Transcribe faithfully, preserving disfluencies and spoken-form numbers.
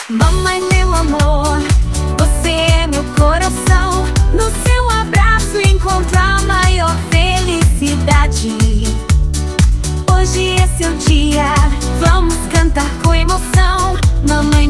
Mamãe, meu amor, você é meu coração. No seu abraço encontro a maior felicidade. Hoje é seu dia, vamos cantar com emoção. Mamãe